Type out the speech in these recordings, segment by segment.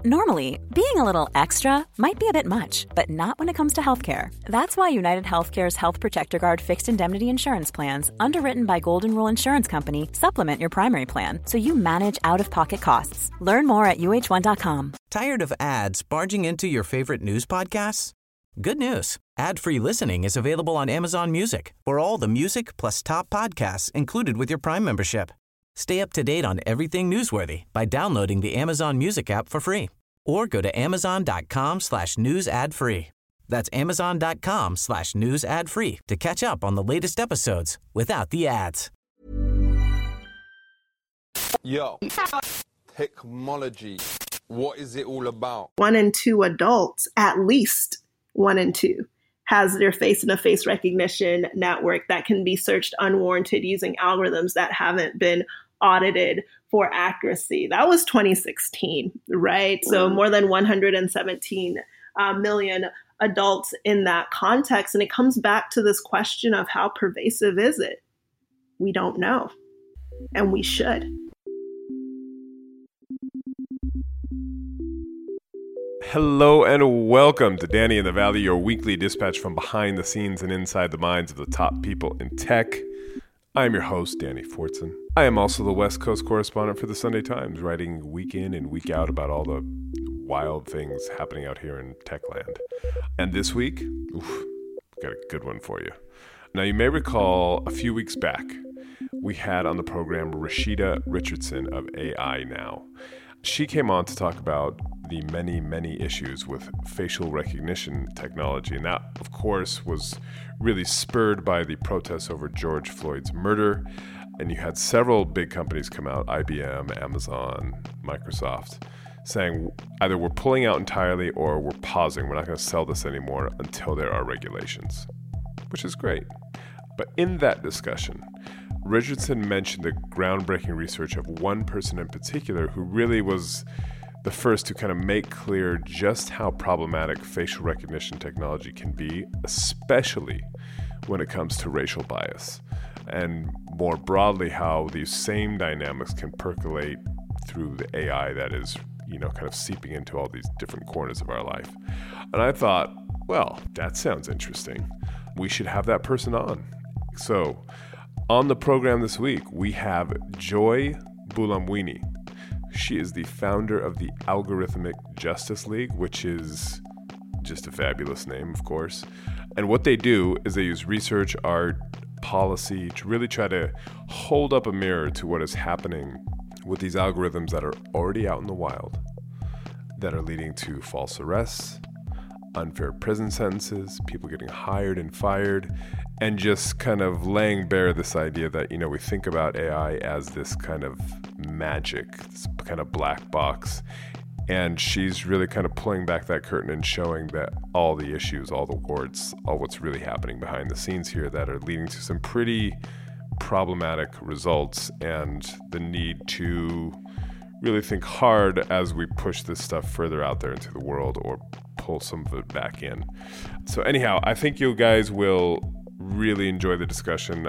Normally, being a little extra might be a bit much, but not when it comes to healthcare. That's why United Healthcare's Health Protector Guard fixed indemnity insurance plans, underwritten by Golden Rule Insurance Company, supplement your primary plan so you manage out-of-pocket costs. Learn more at uh1.com. Tired of ads barging into your favorite news podcasts? Good news. Ad-free listening is available on Amazon Music for all the music plus top podcasts included with your Prime membership. Stay up to date on everything newsworthy by downloading the Amazon Music app for free or go to amazon.com/news ad free. That's amazon.com/news ad free to catch up on the latest episodes without the ads. Yo, technology, what is it all about? 1 in 2 adults, at least 1 in 2, has their face in a face recognition network that can be searched unwarranted using algorithms that haven't been audited for accuracy. That was 2016, right? So more than 117 million adults in that context. And it comes back to this question of how pervasive is it? We don't know, and we should. Hello and welcome to Danny in the Valley, your weekly dispatch from behind the scenes and inside the minds of the top people in tech. I am your host, Danny Fortson. I am also the West Coast correspondent for the Sunday Times, writing week in and week out about all the wild things happening out here in tech land. And this week, got a good one for you. Now, you may recall a few weeks back, we had on the program Rashida Richardson of AI Now. She came on to talk about the many, many issues with facial recognition technology. And that, of course, was really spurred by the protests over George Floyd's murder. And you had several big companies come out, IBM, Amazon, Microsoft, saying either we're pulling out entirely or we're pausing. We're not going to sell this anymore until there are regulations, which is great. But in that discussion, Richardson mentioned the groundbreaking research of one person in particular who really was the first to kind of make clear just how problematic facial recognition technology can be, especially when it comes to racial bias, and more broadly how these same dynamics can percolate through the AI that is, kind of seeping into all these different corners of our life. And I thought, well, that sounds interesting. We should have that person on. So, on the program this week, we have Joy Buolamwini. She is the founder of the Algorithmic Justice League, which is just a fabulous name, of course. And what they do is they use research, art, policy to really try to hold up a mirror to what is happening with these algorithms that are already out in the wild, that are leading to false arrests, unfair prison sentences, people getting hired and fired, and just kind of laying bare this idea that, we think about AI as this kind of magic, this kind of black box. And she's really kind of pulling back that curtain and showing that all the issues, all the warts, all what's really happening behind the scenes here that are leading to some pretty problematic results, and the need to really think hard as we push this stuff further out there into the world or pull some of it back in. So anyhow, I think you guys will really enjoy the discussion.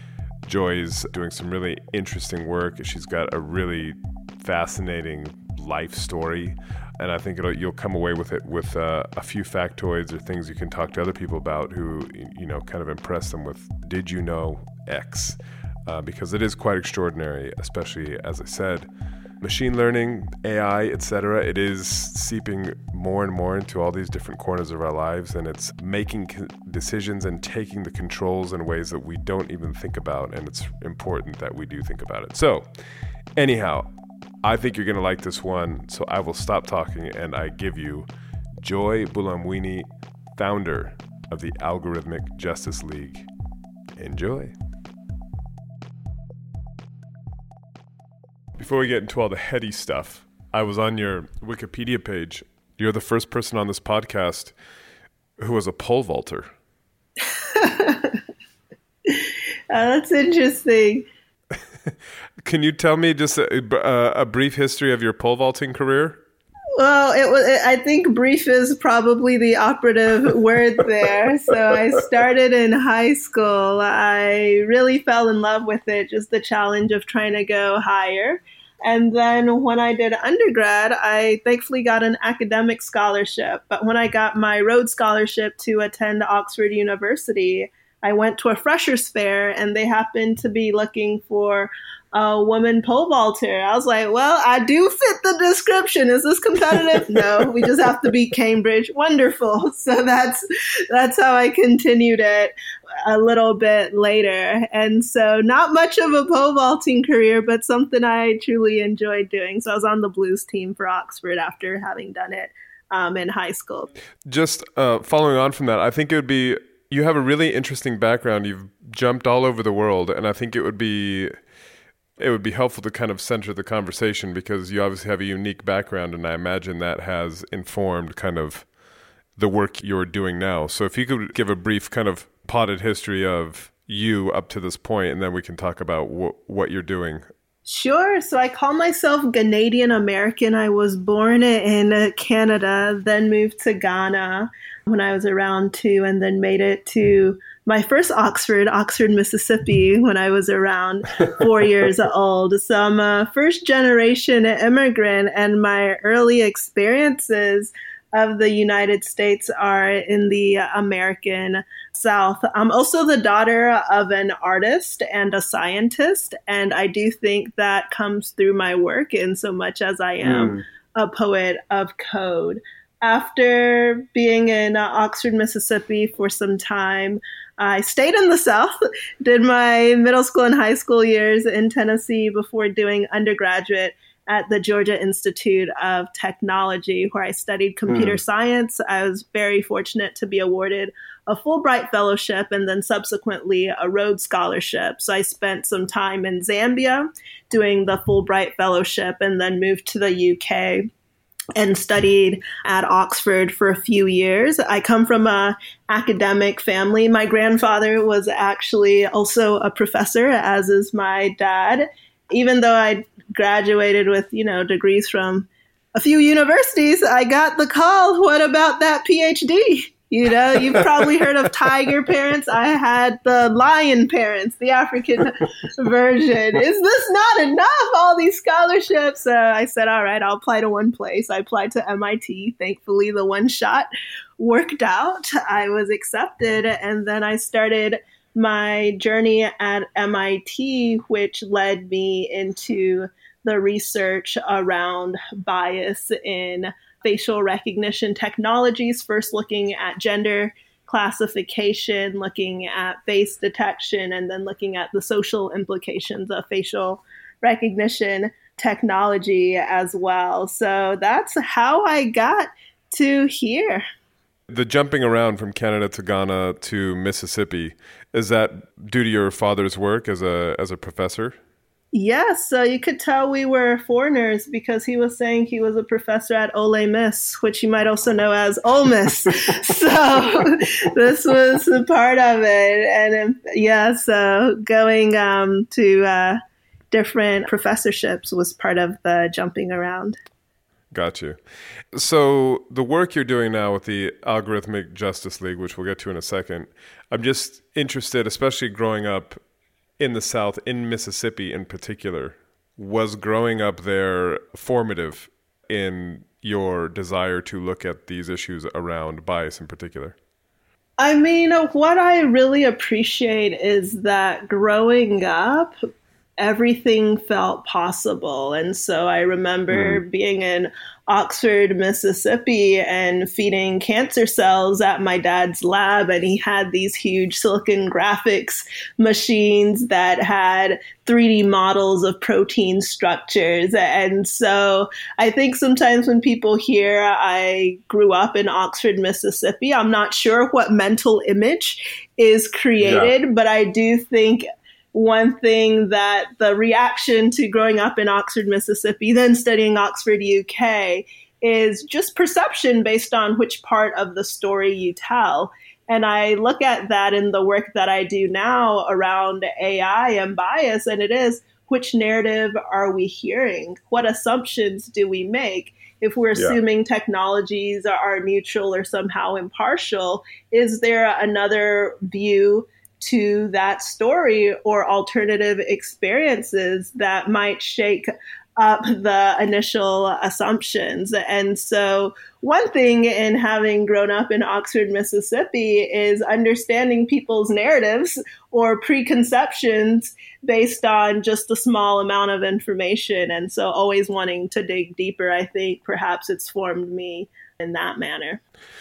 Joy's doing some really interesting work. She's got a really fascinating life story, and I think you'll come away with it with a few factoids or things you can talk to other people about who, kind of impress them with, did you know X? Because it is quite extraordinary, especially, as I said, machine learning, AI, etc. It is seeping more and more into all these different corners of our lives, and it's making decisions and taking the controls in ways that we don't even think about, and it's important that we do think about it. So, anyhow, I think you're going to like this one, so I will stop talking and I give you Joy Buolamwini, founder of the Algorithmic Justice League. Enjoy. Before we get into all the heady stuff, I was on your Wikipedia page. You're the first person on this podcast who was a pole vaulter. That's interesting. Can you tell me just a brief history of your pole vaulting career? Well, I think brief is probably the operative word there. So I started in high school. I really fell in love with it, just the challenge of trying to go higher. And then when I did undergrad, I thankfully got an academic scholarship. But when I got my Rhodes Scholarship to attend Oxford University, I went to a freshers fair and they happened to be looking for a woman pole vaulter. I was like, well, I do fit the description. Is this competitive? No, we just have to beat Cambridge. Wonderful. So that's how I continued it a little bit later. And so not much of a pole vaulting career, but something I truly enjoyed doing. So I was on the blues team for Oxford after having done it in high school. Just following on from that, I think you have a really interesting background. You've jumped all over the world, and I think it would be helpful to kind of center the conversation because you obviously have a unique background, and I imagine that has informed kind of the work you're doing now. So if you could give a brief kind of potted history of you up to this point, and then we can talk about what you're doing. Sure. So I call myself Ghanadian American. I was born in Canada, then moved to Ghana when I was around 2, and then made it to my first Oxford, Mississippi, when I was around 4 years old. So I'm a first generation immigrant, and my early experiences of the United States are in the American South. I'm also the daughter of an artist and a scientist, and I do think that comes through my work in so much as I am a poet of code. After being in Oxford, Mississippi for some time, I stayed in the South, did my middle school and high school years in Tennessee before doing undergraduate at the Georgia Institute of Technology, where I studied computer science. I was very fortunate to be awarded a Fulbright Fellowship and then subsequently a Rhodes Scholarship. So I spent some time in Zambia doing the Fulbright Fellowship and then moved to the UK and studied at Oxford for a few years. I come from an academic family. My grandfather was actually also a professor, as is my dad. Even though I graduated with, degrees from a few universities, I got the call, what about that PhD? You've probably heard of tiger parents. I had the lion parents, the African version. Is this not enough? All these scholarships. I said, all right, I'll apply to one place. I applied to MIT. Thankfully, the one shot worked out. I was accepted. And then I started my journey at MIT, which led me into the research around bias in facial recognition technologies, first looking at gender classification, looking at face detection, and then looking at the social implications of facial recognition technology as well. So that's how I got to here. The jumping around from Canada to Ghana to Mississippi, is that due to your father's work as a professor? Yes, so you could tell we were foreigners because he was saying he was a professor at Ole Miss, which you might also know as Ole Miss. So this was a part of it. And so going to different professorships was part of the jumping around. Got you. So the work you're doing now with the Algorithmic Justice League, which we'll get to in a second, I'm just interested, especially growing up in the South, in Mississippi in particular, was growing up there formative in your desire to look at these issues around bias in particular? I mean, what I really appreciate is that growing up, everything felt possible. And so I remember being in Oxford, Mississippi, and feeding cancer cells at my dad's lab. And he had these huge silicon graphics machines that had 3D models of protein structures. And so I think sometimes when people hear I grew up in Oxford, Mississippi, I'm not sure what mental image is created, but I do think one thing that the reaction to growing up in Oxford, Mississippi, then studying Oxford, UK, is just perception based on which part of the story you tell. And I look at that in the work that I do now around AI and bias, and it is, which narrative are we hearing? What assumptions do we make? If we're assuming technologies are neutral or somehow impartial, is there another view to that story or alternative experiences that might shake up the initial assumptions. And so one thing in having grown up in Oxford, Mississippi is understanding people's narratives or preconceptions based on just a small amount of information. And so always wanting to dig deeper, I think perhaps it's formed me in that manner.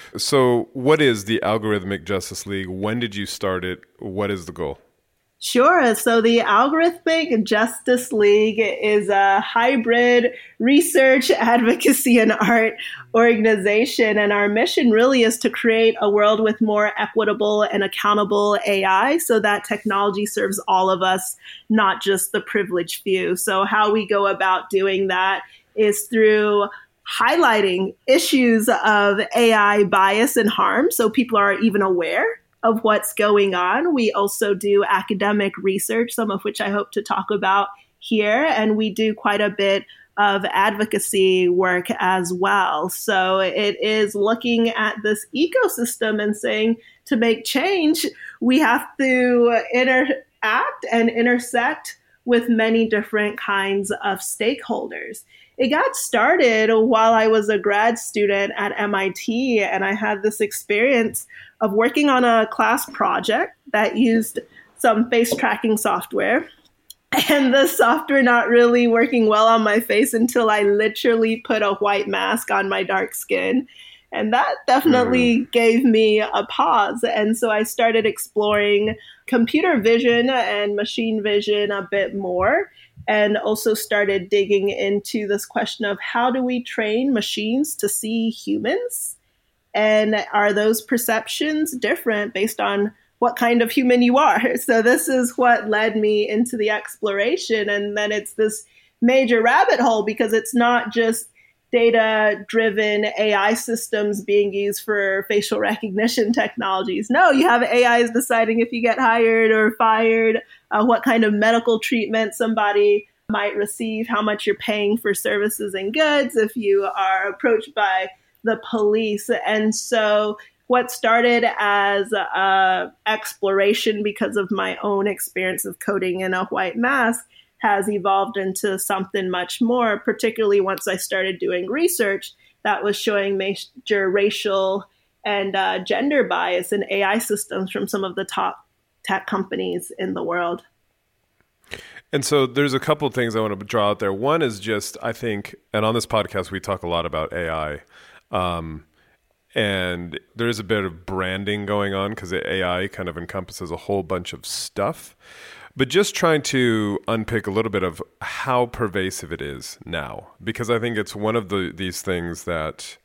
So what is the Algorithmic Justice League? When did you start it? What is the goal? Sure. So the Algorithmic Justice League is a hybrid research, advocacy, and art organization. And our mission really is to create a world with more equitable and accountable AI so that technology serves all of us, not just the privileged few. So how we go about doing that is through highlighting issues of AI bias and harm so people are even aware of what's going on. We also do academic research, some of which I hope to talk about here, and we do quite a bit of advocacy work as well. So it is looking at this ecosystem and saying to make change, we have to interact and intersect with many different kinds of stakeholders. It got started while I was a grad student at MIT, and I had this experience of working on a class project that used some face tracking software, and the software not really working well on my face until I literally put a white mask on my dark skin. And that definitely gave me a pause. And so I started exploring computer vision and machine vision a bit more, and also started digging into this question of how do we train machines to see humans? And are those perceptions different based on what kind of human you are? So this is what led me into the exploration. And then it's this major rabbit hole because it's not just data-driven AI systems being used for facial recognition technologies. No, you have AIs deciding if you get hired or fired, what kind of medical treatment somebody might receive, how much you're paying for services and goods, if you are approached by the police. And so what started as exploration because of my own experience of coding in a white mask has evolved into something much more, particularly once I started doing research that was showing major racial and gender bias in AI systems from some of the top tech companies in the world. And so there's a couple of things I want to draw out there. One is just, I think, and on this podcast, we talk a lot about AI. And there is a bit of branding going on because AI kind of encompasses a whole bunch of stuff. But just trying to unpick a little bit of how pervasive it is now, because I think it's one of these things that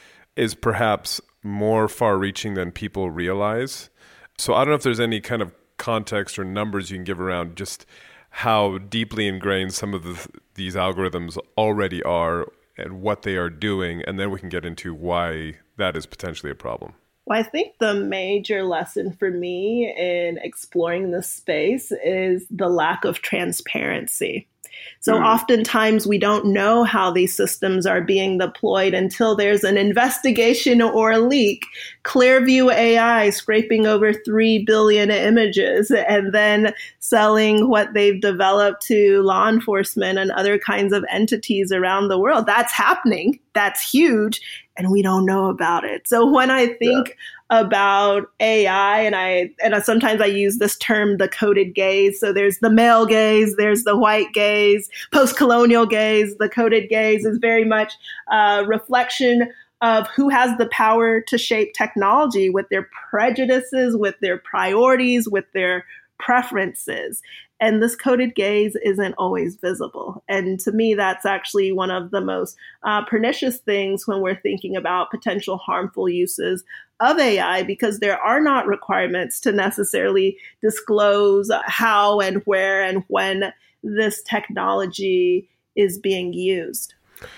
is perhaps more far-reaching than people realize. So I don't know if there's any kind of context or numbers you can give around just how deeply ingrained some of these algorithms already are and what they are doing, and then we can get into why that is potentially a problem. Well, I think the major lesson for me in exploring this space is the lack of transparency. So oftentimes we don't know how these systems are being deployed until there's an investigation or a leak. Clearview AI scraping over 3 billion images and then selling what they've developed to law enforcement and other kinds of entities around the world. That's happening. That's huge. And we don't know about it. So when I think about AI, and sometimes I use this term, the coded gaze. So there's the male gaze, there's the white gaze, post-colonial gaze. The coded gaze is very much a reflection of who has the power to shape technology with their prejudices, with their priorities, with their preferences. And this coded gaze isn't always visible. And to me, that's actually one of the most pernicious things when we're thinking about potential harmful uses of AI, because there are not requirements to necessarily disclose how and where and when this technology is being used.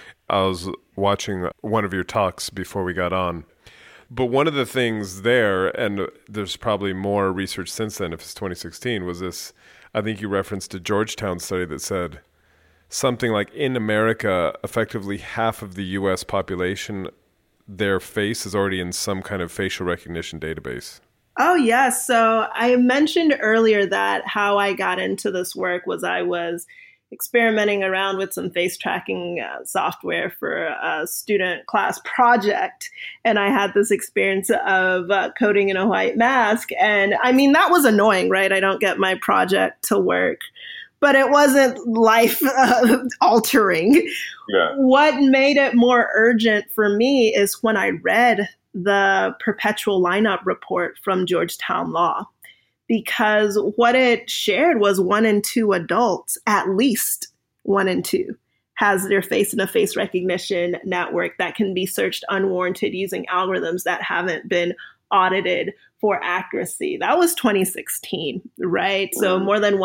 I was watching one of your talks before we got on. But one of the things there, and there's probably more research since then, if it's 2016, was this, I think you referenced a Georgetown study that said something like in America, effectively half of the U.S. population, their face is already in some kind of facial recognition database. Oh, yes. So I mentioned earlier that how I got into this work was I was experimenting around with some face tracking software for a student class project. And I had this experience of coding in a white mask. And I mean, that was annoying, right? I don't get my project to work, but it wasn't life altering. Yeah. What made it more urgent for me is when I read the perpetual lineup report from Georgetown Law, because what it shared was 1 in 2 adults, at least 1 in 2, has their face in a face recognition network that can be searched unwarranted using algorithms that haven't been audited for accuracy. That was 2016, right? So more than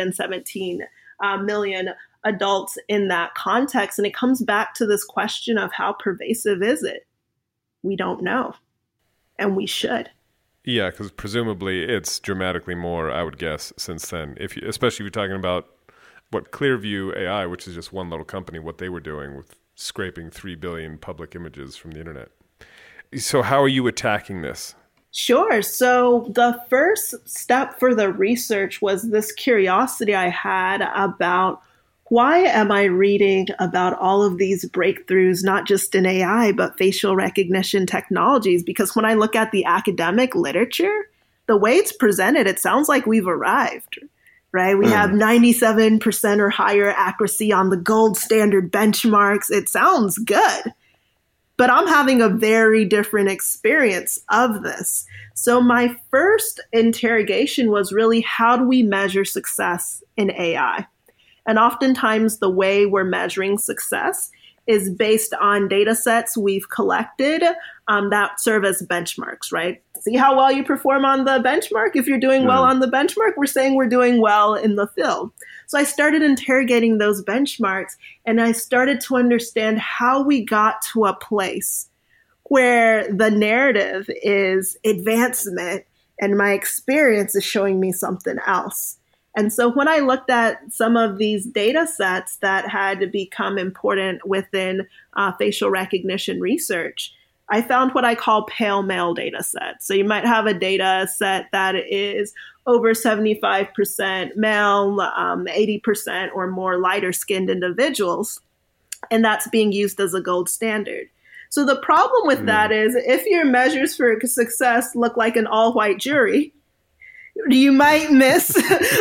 117 million adults in that context. And it comes back to this question of how pervasive is it? We don't know, and we should. Yeah, because presumably it's dramatically more, I would guess, since then. Especially if you're talking about what Clearview AI, which is just one little company, what they were doing with scraping 3 billion public images from the internet. So how are you attacking this? Sure. So the first step for the research was this curiosity I had about why am I reading about all of these breakthroughs, not just in AI, but facial recognition technologies? Because when I look at the academic literature, the way it's presented, it sounds like we've arrived, right? We have 97% or higher accuracy on the gold standard benchmarks. It sounds good, but I'm having a very different experience of this. So my first interrogation was really, how do we measure success in AI? And oftentimes the way we're measuring success is based on data sets we've collected that serve as benchmarks, right? See how well you perform on the benchmark? If you're doing well on the benchmark, we're saying we're doing well in the field. So I started interrogating those benchmarks, and I started to understand how we got to a place where the narrative is advancement and my experience is showing me something else. And so when I looked at some of these data sets that had become important within facial recognition research, I found what I call pale male data sets. So you might have a data set that is over 75% male, 80% or more lighter skinned individuals, and that's being used as a gold standard. So the problem with that is if your measures for success look like an all-white jury, you might miss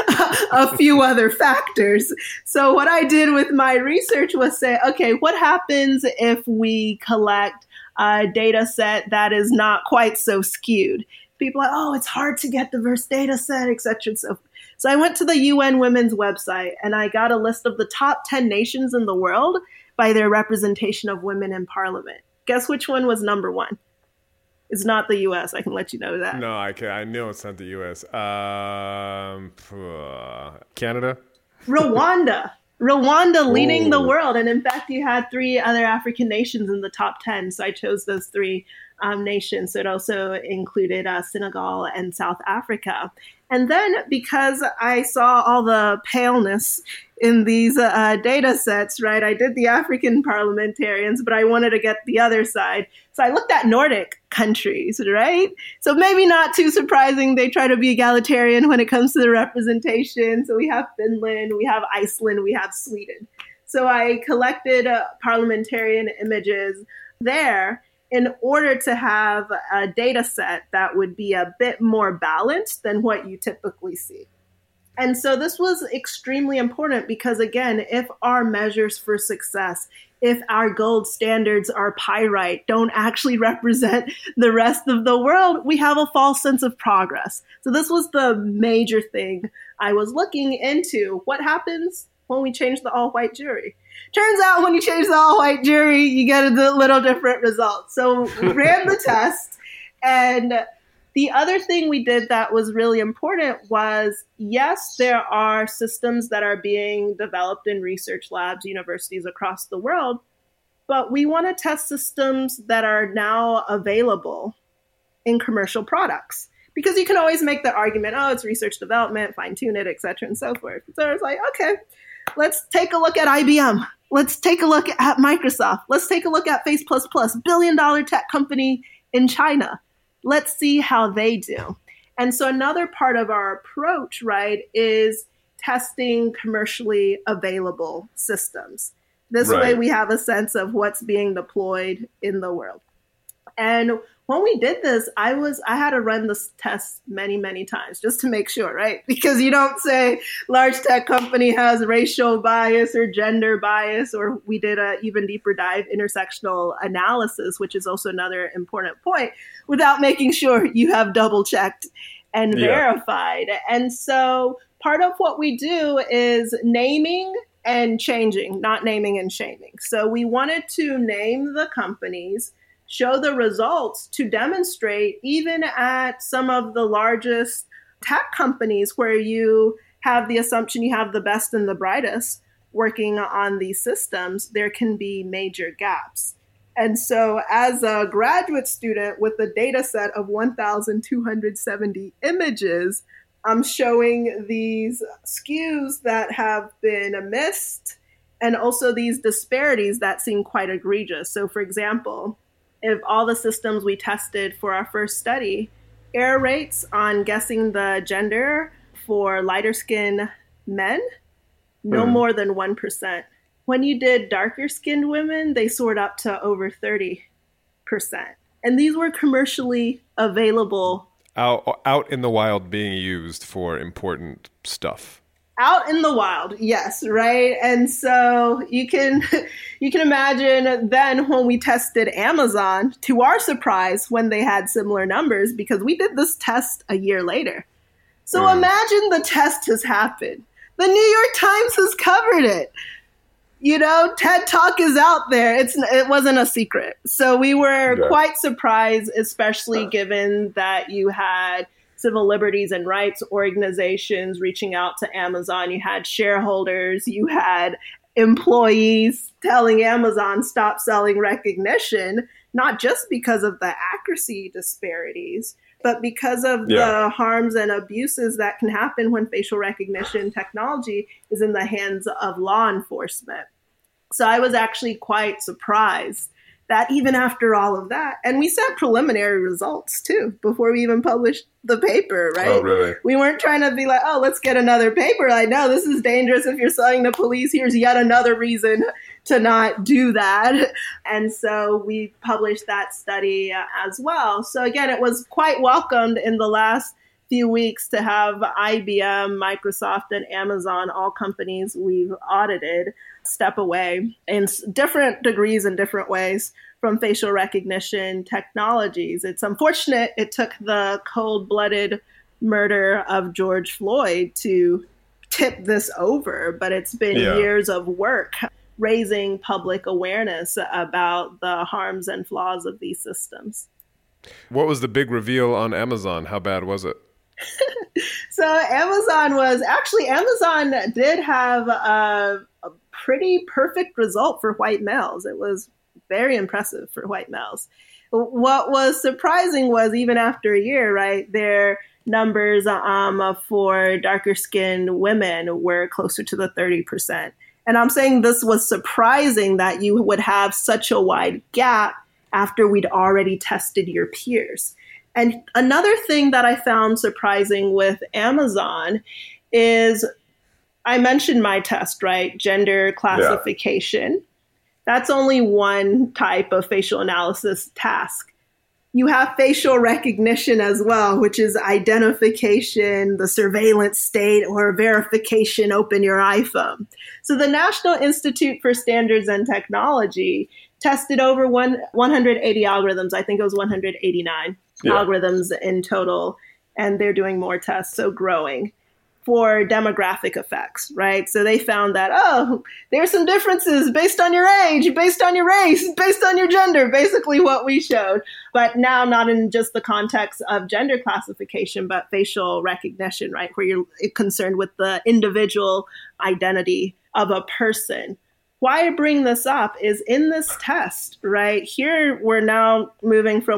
a few other factors. So what I did with my research was say, okay, what happens if we collect a data set that is not quite so skewed? People are like, oh, it's hard to get diverse data set, et cetera, and so forth. So I went to the UN Women's website and I got a list of the top 10 nations in the world by their representation of women in parliament. Guess which one was number 1? It's not the U.S. I can let you know that. No, I know it's not the U.S. Canada? Rwanda leading the world. And in fact, you had 3 other African nations in the top 10. So I chose those 3 nations. So it also included Senegal and South Africa. And then because I saw all the paleness in these data sets, right, I did the African parliamentarians, but I wanted to get the other side. So I looked at Nordic countries, right? So maybe not too surprising. They try to be egalitarian when it comes to the representation. So we have Finland, we have Iceland, we have Sweden. So I collected parliamentarian images there in order to have a data set that would be a bit more balanced than what you typically see. And so this was extremely important because, again, if our measures for success, if our gold standards are pyrite, don't actually represent the rest of the world, we have a false sense of progress. So this was the major thing I was looking into. What happens when we change the all-white jury? Turns out when you change the all-white jury, you get a little different result. So we ran the test. And the other thing we did that was really important was, yes, there are systems that are being developed in research labs, universities across the world, but we want to test systems that are now available in commercial products. Because you can always make the argument, oh, it's research development, fine-tune it, et cetera, and so forth. So it's like, okay, let's take a look at IBM. Let's take a look at Microsoft. Let's take a look at Face++, billion-dollar tech company in China. Let's see how they do. And so another part of our approach, right, is testing commercially available systems. This Right. way we have a sense of what's being deployed in the world. And when we did this, I had to run this test many, many times just to make sure, right? Because you don't say large tech company has racial bias or gender bias, or we did a even deeper dive intersectional analysis, which is also another important point, without making sure you have double checked and verified. And so part of what we do is naming and changing, not naming and shaming. So we wanted to name the companies, show the results to demonstrate even at some of the largest tech companies where you have the assumption you have the best and the brightest working on these systems, there can be major gaps. And so as a graduate student with a data set of 1,270 images, I'm showing these skews that have been missed and also these disparities that seem quite egregious. So for example, if all the systems we tested for our first study, error rates on guessing the gender for lighter skinned men, no more than 1%. When you did darker skinned women, they soared up to over 30%. And these were commercially available. Out in the wild being used for important stuff. Out in the wild, yes, right? And so you can imagine then when we tested Amazon, to our surprise, when they had similar numbers, because we did this test a year later. So imagine the test has happened. The New York Times has covered it. You know, TED Talk is out there. It wasn't a secret. So we were quite surprised, especially given that you had civil liberties and rights organizations reaching out to Amazon. You had shareholders, you had employees telling Amazon stop selling Rekognition, not just because of the accuracy disparities, but because of the harms and abuses that can happen when facial recognition technology is in the hands of law enforcement. So I was actually quite surprised that even after all of that, and we sent preliminary results too, before we even published the paper, right? Oh, really? We weren't trying to be like, oh, let's get another paper. Like, no, this is dangerous. If you're selling to police, here's yet another reason to not do that. And so we published that study as well. So again, it was quite welcomed in the last few weeks to have IBM, Microsoft, and Amazon, all companies we've audited, step away in different degrees and different ways from facial recognition technologies. It's unfortunate it took the cold-blooded murder of George Floyd to tip this over, but it's been years of work raising public awareness about the harms and flaws of these systems. What was the big reveal on Amazon? How bad was it? So Amazon did have a pretty perfect result for white males. It was very impressive for white males. What was surprising was even after a year, right, their numbers for darker skinned women were closer to the 30%. And I'm saying this was surprising that you would have such a wide gap after we'd already tested your peers. And another thing that I found surprising with Amazon is, I mentioned my test, right? Gender classification. That's only one type of facial analysis task. You have facial recognition as well, which is identification, the surveillance state, or verification, open your iPhone. So the National Institute for Standards and Technology tested over 180 algorithms. I think it was 189 algorithms in total, and they're doing more tests, so growing, for demographic effects, right? So they found that, there's some differences based on your age, based on your race, based on your gender, basically what we showed. But now not in just the context of gender classification, but facial recognition, right? Where you're concerned with the individual identity of a person. Why I bring this up is in this test, right? Here we're now moving from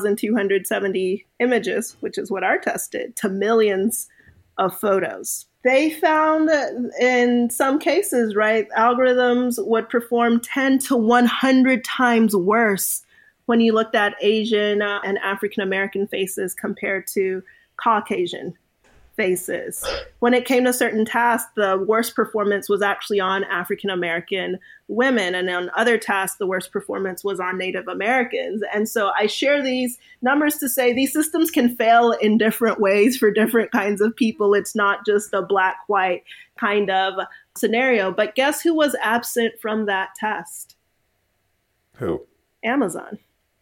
1,270 images, which is what our test did, to millions of photos. They found that in some cases, right, algorithms would perform 10 to 100 times worse when you looked at Asian and African American faces compared to Caucasian faces. When it came to certain tasks, the worst performance was actually on African American women. And on other tasks, the worst performance was on Native Americans. And so I share these numbers to say these systems can fail in different ways for different kinds of people. It's not just a black-white kind of scenario. But guess who was absent from that test? Who? Amazon.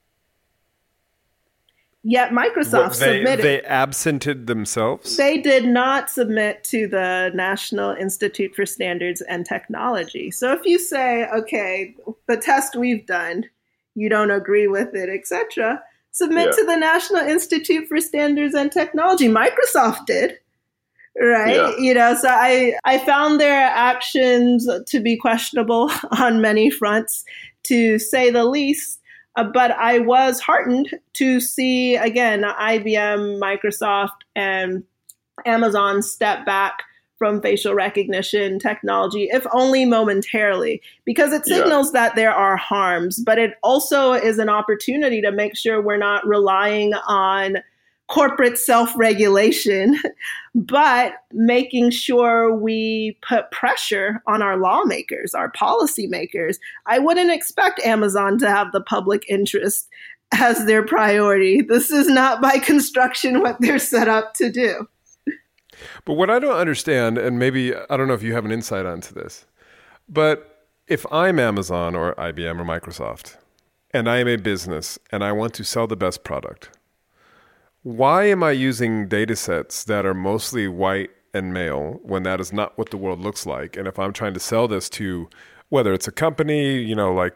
Yet Microsoft submitted. They absented themselves? They did not submit to the National Institute for Standards and Technology. So if you say, okay, the test we've done, you don't agree with it, etc., submit to the National Institute for Standards and Technology. Microsoft did, right? Yeah. So I found their actions to be questionable on many fronts, to say the least. But I was heartened to see, again, IBM, Microsoft, and Amazon step back from facial recognition technology, if only momentarily, because it signals that there are harms. But it also is an opportunity to make sure we're not relying on corporate self-regulation, but making sure we put pressure on our lawmakers, our policymakers. I wouldn't expect Amazon to have the public interest as their priority. This is not by construction what they're set up to do. But what I don't understand, and maybe I don't know if you have an insight onto this, but if I'm Amazon or IBM or Microsoft, and I am a business and I want to sell the best product, why am I using data sets that are mostly white and male when that is not what the world looks like? And if I'm trying to sell this to, whether it's a company,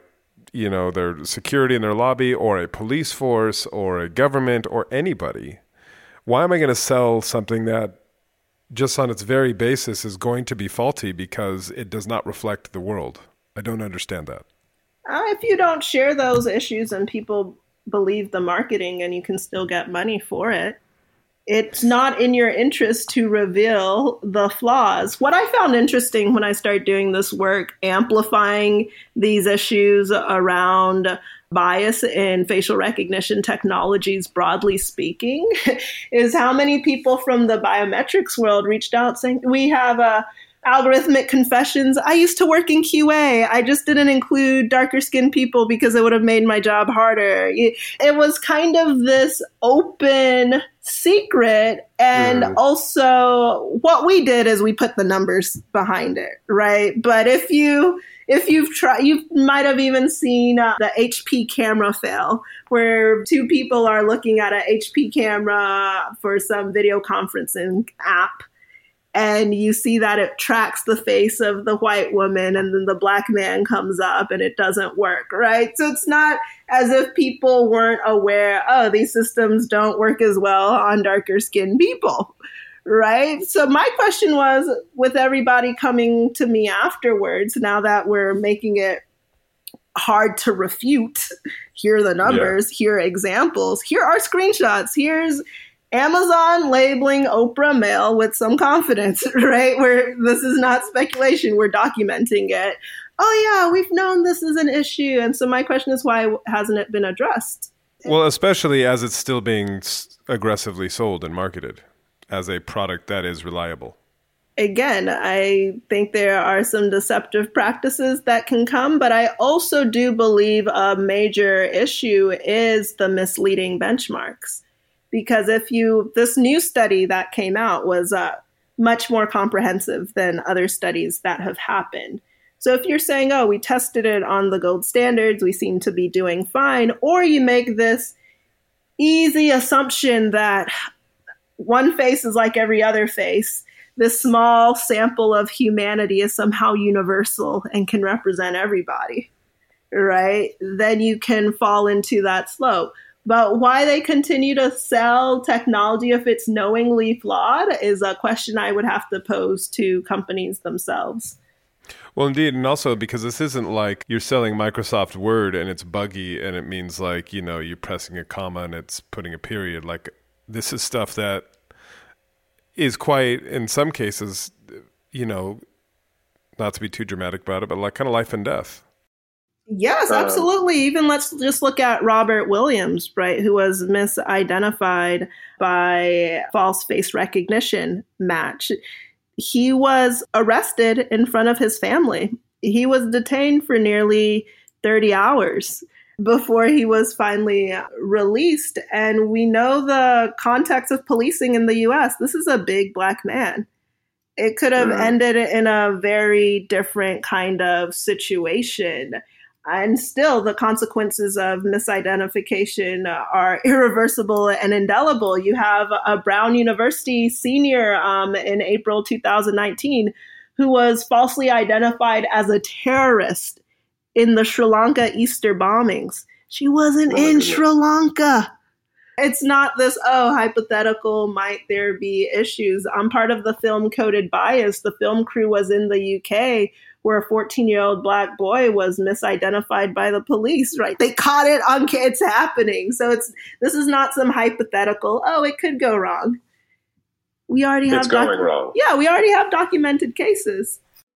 their security in their lobby, or a police force, or a government, or anybody, why am I going to sell something that just on its very basis is going to be faulty because it does not reflect the world? I don't understand that. If you don't share those issues and people believe the marketing and you can still get money for it, it's not in your interest to reveal the flaws. What I found interesting when I started doing this work, amplifying these issues around bias in facial recognition technologies, broadly speaking, is how many people from the biometrics world reached out saying, we have algorithmic confessions. I used to work in QA. I just didn't include darker skinned people because it would have made my job harder. It was kind of this open secret. And also what we did is we put the numbers behind it, right? But if you've tried, you might have even seen the HP camera fail, where two people are looking at an HP camera for some video conferencing app. And you see that it tracks the face of the white woman and then the black man comes up and it doesn't work, right? So it's not as if people weren't aware, oh, these systems don't work as well on darker skinned people, right? So my question was, with everybody coming to me afterwards, now that we're making it hard to refute, here are the numbers, here are examples, here are screenshots, here's Amazon labeling Oprah male with some confidence, right? Where this is not speculation, we're documenting it. Oh yeah, we've known this is an issue. And so my question is, why hasn't it been addressed? Well, especially as it's still being aggressively sold and marketed as a product that is reliable. Again, I think there are some deceptive practices that can come, but I also do believe a major issue is the misleading benchmarks. Because this new study that came out was much more comprehensive than other studies that have happened. So if you're saying, oh, we tested it on the gold standards, we seem to be doing fine, or you make this easy assumption that one face is like every other face, this small sample of humanity is somehow universal and can represent everybody, right? Then you can fall into that slope. But why they continue to sell technology if it's knowingly flawed is a question I would have to pose to companies themselves. Well, indeed. And also because this isn't like you're selling Microsoft Word and it's buggy and it means like, you're pressing a comma and it's putting a period. Like this is stuff that is quite, in some cases, not to be too dramatic about it, but like kind of life and death. Yes, absolutely. Even let's just look at Robert Williams, right, who was misidentified by false face recognition match. He was arrested in front of his family. He was detained for nearly 30 hours before he was finally released. And we know the context of policing in the US. This is a big Black man. It could have ended in a very different kind of situation. And still, the consequences of misidentification are irreversible and indelible. You have a Brown University senior in April 2019 who was falsely identified as a terrorist in the Sri Lanka Easter bombings. She wasn't in Sri Lanka. It's not this, hypothetical, might there be issues. I'm part of the film Coded Bias. The film crew was in the UK where a 14-year-old Black boy was misidentified by the police, right? They caught it on kids happening. So this is not some hypothetical, it could go wrong. We already have going wrong. Yeah, we already have documented cases.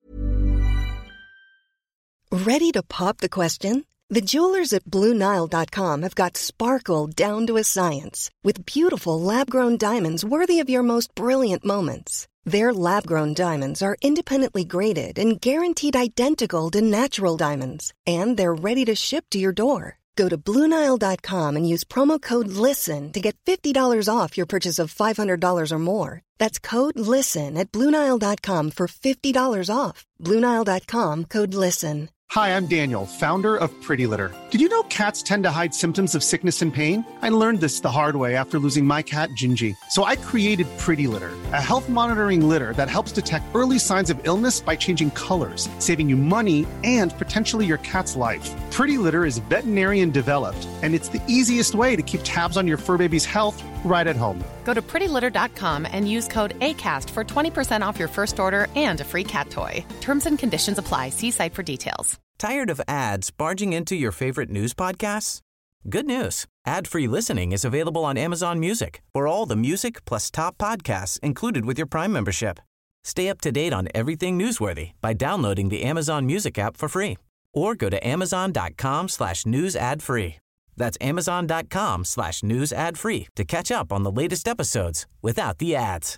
Ready to pop the question? The jewelers at BlueNile.com have got sparkle down to a science with beautiful lab-grown diamonds worthy of your most brilliant moments. Their lab-grown diamonds are independently graded and guaranteed identical to natural diamonds, and they're ready to ship to your door. Go to BlueNile.com and use promo code LISTEN to get $50 off your purchase of $500 or more. That's code LISTEN at BlueNile.com for $50 off. BlueNile.com, code LISTEN. Hi, I'm Daniel, founder of Pretty Litter. Did you know cats tend to hide symptoms of sickness and pain? I learned this the hard way after losing my cat, Gingy. So I created Pretty Litter, a health monitoring litter that helps detect early signs of illness by changing colors, saving you money and potentially your cat's life. Pretty Litter is veterinarian developed, and it's the easiest way to keep tabs on your fur baby's health right at home. Go to prettylitter.com and use code ACAST for 20% off your first order and a free cat toy. Terms and conditions apply. See site for details. Tired of ads barging into your favorite news podcasts? Good news. Ad-free listening is available on Amazon Music for all the music plus top podcasts included with your Prime membership. Stay up to date on everything newsworthy by downloading the Amazon Music app for free or go to amazon.com/news ad free. That's amazon.com/news ad free to catch up on the latest episodes without the ads.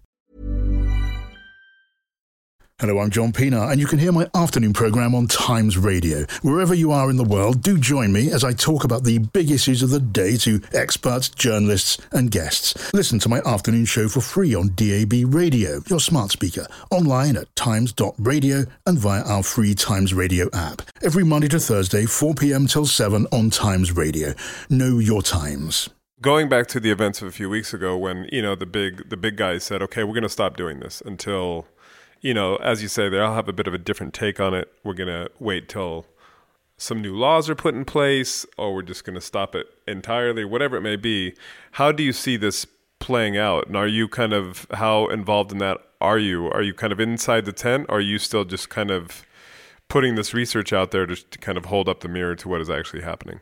Hello, I'm John Pienaar, and you can hear my afternoon programme on Times Radio. Wherever you are in the world, do join me as I talk about the big issues of the day to experts, journalists and guests. Listen to my afternoon show for free on DAB Radio, your smart speaker, online at times.radio and via our free Times Radio app. Every Monday to Thursday, 4 p.m. till 7 on Times Radio. Know your times. Going back to the events of a few weeks ago when, the big guys said, okay, we're going to stop doing this until... as you say, they'll have a bit of a different take on it. We're going to wait till some new laws are put in place, or we're just going to stop it entirely, whatever it may be. How do you see this playing out? And are you how involved in that are you? Are you kind of inside the tent, or are you still just kind of putting this research out there to kind of hold up the mirror to what is actually happening?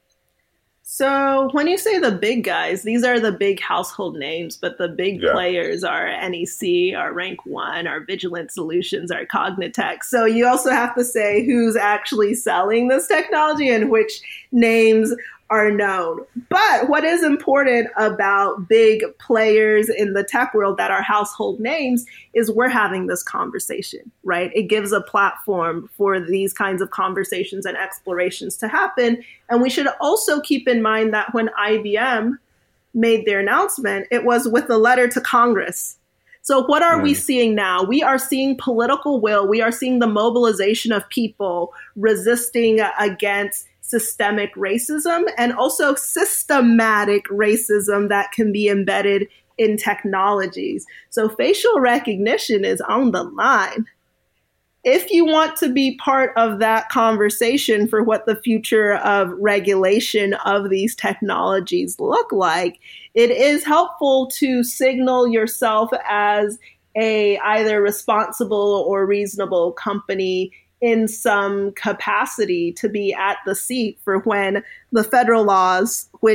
So when you say the big guys, these are the big household names, but the big players are NEC, our Rank One, our Vigilant Solutions, our Cognitech. So you also have to say who's actually selling this technology and which names are known. But what is important about big players in the tech world that are household names is we're having this conversation, right? It gives a platform for these kinds of conversations and explorations to happen. And we should also keep in mind that when IBM made their announcement, it was with a letter to Congress. So what are we seeing now? We are seeing political will. We are seeing the mobilization of people resisting against systemic racism and also systematic racism that can be embedded in technologies. So facial recognition is on the line. If you want to be part of that conversation for what the future of regulation of these technologies look like, it is helpful to signal yourself as a either responsible or reasonable company in some capacity to be at the seat for when the federal laws, which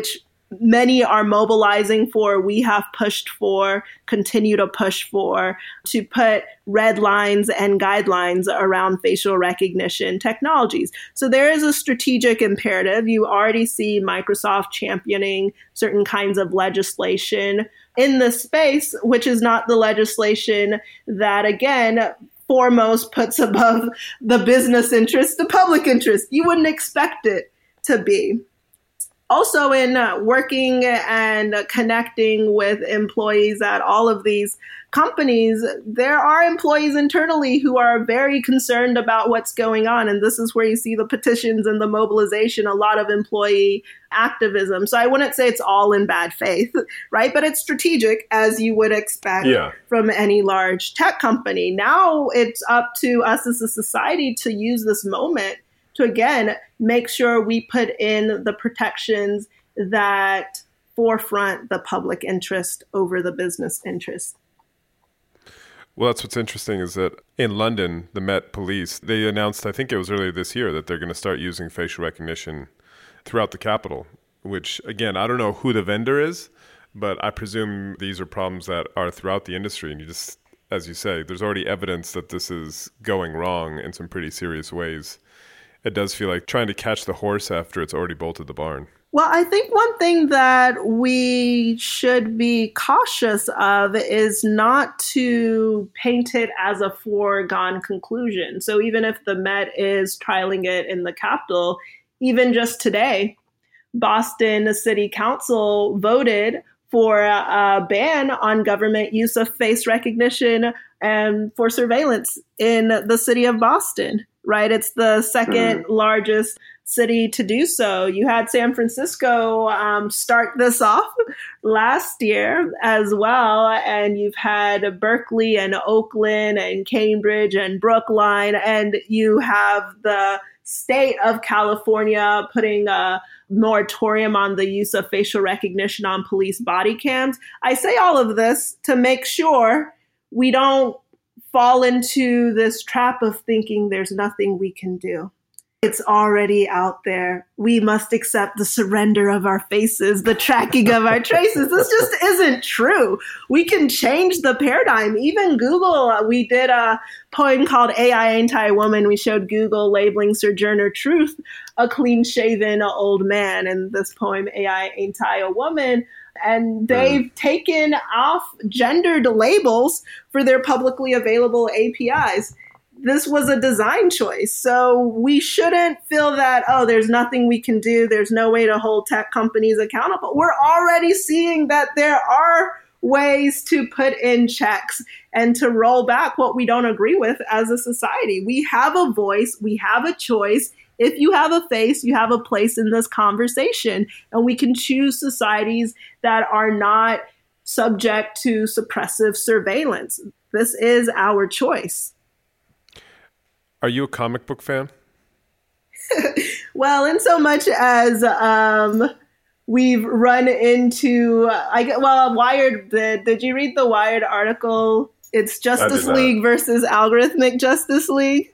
many are mobilizing for, we have pushed for, continue to push for, to put red lines and guidelines around facial recognition technologies. So there is a strategic imperative. You already see Microsoft championing certain kinds of legislation in this space, which is not the legislation that, again, foremost puts above the business interest, the public interest. You wouldn't expect it to be. Also, in working and connecting with employees at all of these companies, there are employees internally who are very concerned about what's going on. And this is where you see the petitions and the mobilization, a lot of employee activism. So I wouldn't say it's all in bad faith, right? But it's strategic, as you would expect from any large tech company. Now it's up to us as a society to use this moment to, again, make sure we put in the protections that forefront the public interest over the business interest. Well, that's what's interesting is that in London, the Met Police, they announced, I think it was earlier this year, that they're going to start using facial recognition throughout the Capitol, which, again, I don't know who the vendor is, but I presume these are problems that are throughout the industry. And you just, as you say, there's already evidence that this is going wrong in some pretty serious ways. It does feel like trying to catch the horse after it's already bolted the barn. Well, I think one thing that we should be cautious of is not to paint it as a foregone conclusion. So even if the Met is trialing it in the Capitol, even just today, Boston City Council voted for a ban on government use of face recognition and for surveillance in the city of Boston, right? It's the second largest city to do so. You had San Francisco start this off last year as well, and you've had Berkeley and Oakland and Cambridge and Brookline, and you have the state of California putting a moratorium on the use of facial recognition on police body cams. I say all of this to make sure we don't fall into this trap of thinking there's nothing we can do. It's already out there. We must accept the surrender of our faces, the tracking of our traces. This just isn't true. We can change the paradigm. Even Google, we did a poem called AI Anti-Woman. We showed Google labeling Sojourner Truth a clean-shaven old man. And this poem, AI Anti-Woman, and they've taken off gendered labels for their publicly available APIs. This was a design choice. So we shouldn't feel that, oh, there's nothing we can do. There's no way to hold tech companies accountable. We're already seeing that there are ways to put in checks and to roll back what we don't agree with as a society. We have a voice. We have a choice. If you have a face, you have a place in this conversation. And we can choose societies that are not subject to suppressive surveillance. This is our choice. Are you a comic book fan? Well, in so much as we've run into, Wired, did you read the Wired article? It's Justice League versus Algorithmic Justice League.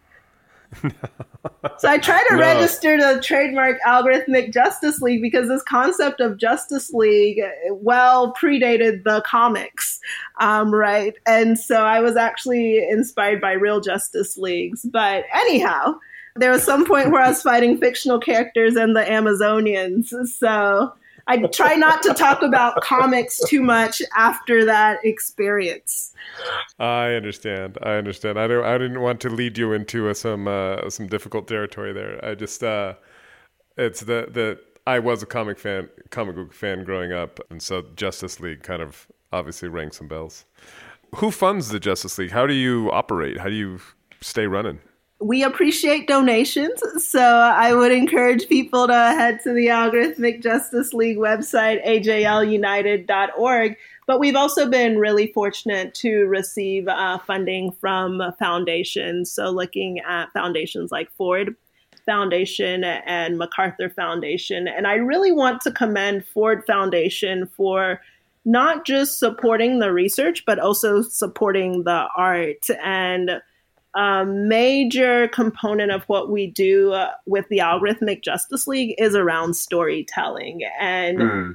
So I tried to register to trademark Algorithmic Justice League because this concept of Justice League well predated the comics, right? And so I was actually inspired by real Justice Leagues. But anyhow, there was some point where I was fighting fictional characters and the Amazonians. So I try not to talk about comics too much after that experience. I understand. I didn't want to lead you into some difficult territory there. I just it's the I was a comic book fan growing up, and so Justice League kind of obviously rang some bells. Who funds the Justice League? How do you operate? How do you stay running? We appreciate donations, so I would encourage people to head to the Algorithmic Justice League website, ajlunited.org. But we've also been really fortunate to receive funding from foundations. So looking at foundations like Ford Foundation and MacArthur Foundation. And I really want to commend Ford Foundation for not just supporting the research, but also supporting the art. And a major component of what we do with the Algorithmic Justice League is around storytelling. And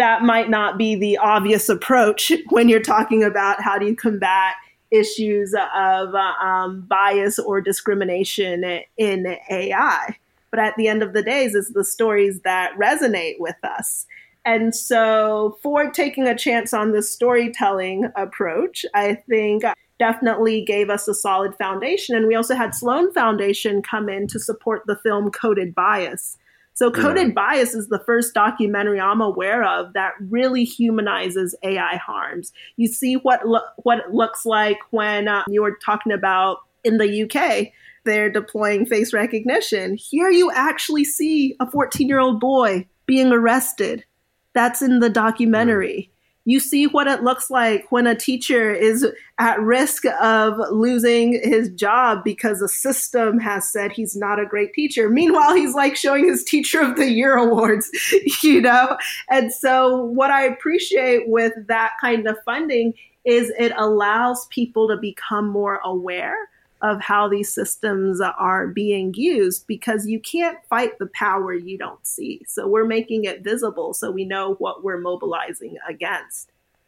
that might not be the obvious approach when you're talking about how do you combat issues of bias or discrimination in AI. But at the end of the day, it's the stories that resonate with us. And so Ford taking a chance on this storytelling approach, I think definitely gave us a solid foundation. And we also had Sloan Foundation come in to support the film Coded Bias. So Coded Bias is the first documentary I'm aware of that really humanizes AI harms. You see what it looks like when you were talking about in the UK, they're deploying face recognition. Here you actually see a 14-year-old boy being arrested. That's in the documentary. You see what it looks like when a teacher is at risk of losing his job because a system has said he's not a great teacher. Meanwhile, he's like showing his Teacher of the Year awards, you know? And so what I appreciate with that kind of funding is it allows people to become more aware of how these systems are being used, because you can't fight the power you don't see. So we're making it visible so we know what we're mobilizing against.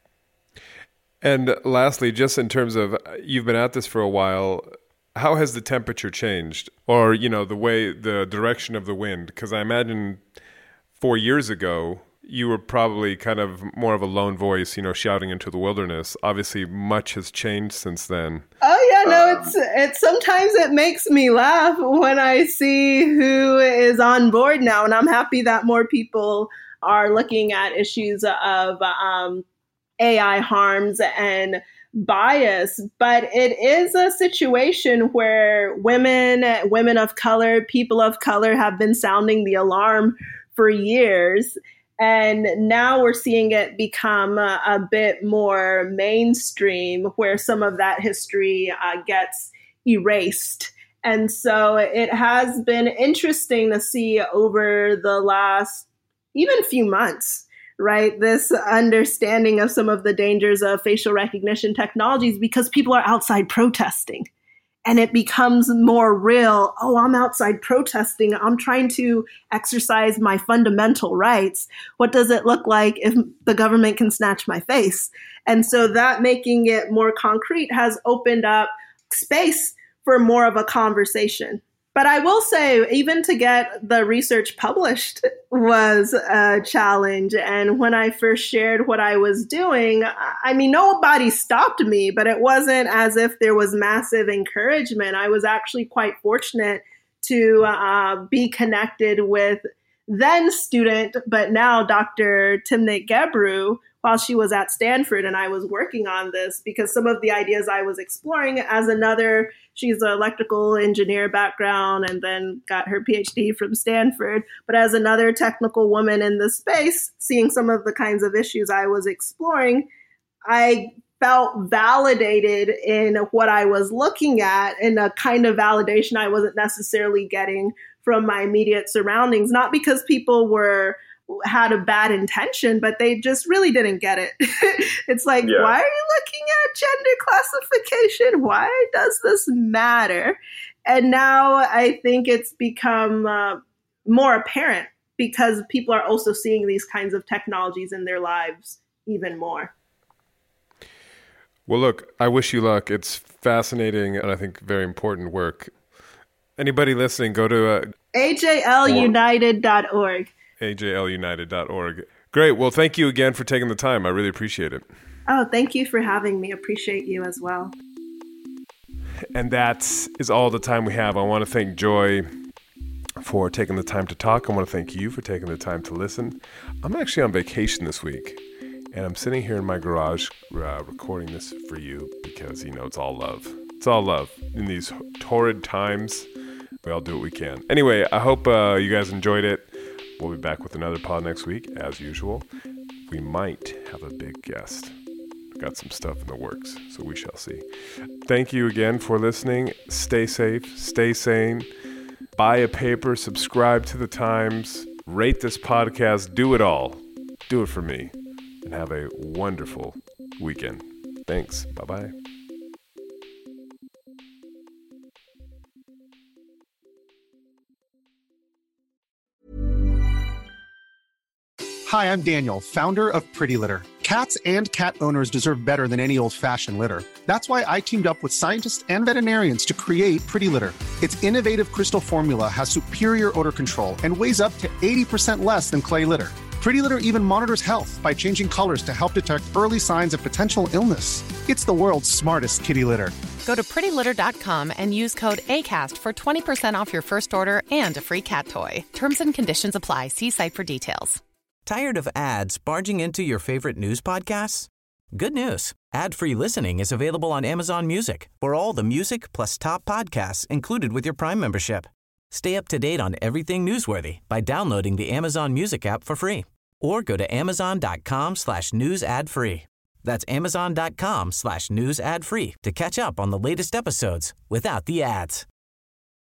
And lastly, just in terms of, you've been at this for a while, how has the temperature changed? Or, you know, the direction of the wind? Because I imagine 4 years ago, you were probably kind of more of a lone voice, you know, shouting into the wilderness. Obviously, much has changed since then. Oh yeah, no, it's sometimes it makes me laugh when I see who is on board now, and I'm happy that more people are looking at issues of AI harms and bias. But it is a situation where women of color, people of color have been sounding the alarm for years. And now we're seeing it become a bit more mainstream, where some of that history gets erased. And so it has been interesting to see over the last even few months, right, this understanding of some of the dangers of facial recognition technologies, because people are outside protesting. And it becomes more real. Oh, I'm outside protesting. I'm trying to exercise my fundamental rights. What does it look like if the government can snatch my face? And so that making it more concrete has opened up space for more of a conversation. But I will say, even to get the research published was a challenge. And when I first shared what I was doing, I mean, nobody stopped me, but it wasn't as if there was massive encouragement. I was actually quite fortunate to be connected with then student, but now Dr. Timnit Gebru, while she was at Stanford, and I was working on this because some of the ideas I was exploring as another, she's an electrical engineer background and then got her PhD from Stanford, but as another technical woman in the space, seeing some of the kinds of issues I was exploring, I felt validated in what I was looking at, in a kind of validation I wasn't necessarily getting from my immediate surroundings, not because people had a bad intention, but they just really didn't get it. It's like, why are you looking at gender classification? Why does this matter? And now I think it's become more apparent because people are also seeing these kinds of technologies in their lives even more. Well, look, I wish you luck. It's fascinating and I think very important work. Anybody listening, go to ajlunited.org. ajlunited.org. Great. Well, thank you again for taking the time. I really appreciate it. Oh, thank you for having me. Appreciate you as well. And that is all the time we have. I want to thank Joy for taking the time to talk. I want to thank you for taking the time to listen. I'm actually on vacation this week, and I'm sitting here in my garage recording this for you because, you know, it's all love. It's all love. In these torrid times, we all do what we can. Anyway, I hope you guys enjoyed it. We'll be back with another pod next week, as usual. We might have a big guest. We've got some stuff in the works, so we shall see. Thank you again for listening. Stay safe, stay sane. Buy a paper, subscribe to the Times, rate this podcast, do it all. Do it for me. And have a wonderful weekend. Thanks. Bye-bye. Hi, I'm Daniel, founder of Pretty Litter. Cats and cat owners deserve better than any old-fashioned litter. That's why I teamed up with scientists and veterinarians to create Pretty Litter. Its innovative crystal formula has superior odor control and weighs up to 80% less than clay litter. Pretty Litter even monitors health by changing colors to help detect early signs of potential illness. It's the world's smartest kitty litter. Go to prettylitter.com and use code ACAST for 20% off your first order and a free cat toy. Terms and conditions apply. See site for details. Tired of ads barging into your favorite news podcasts? Good news. Ad-free listening is available on Amazon Music for all the music plus top podcasts included with your Prime membership. Stay up to date on everything newsworthy by downloading the Amazon Music app for free or go to amazon.com/news ad free. That's amazon.com/news ad free to catch up on the latest episodes without the ads.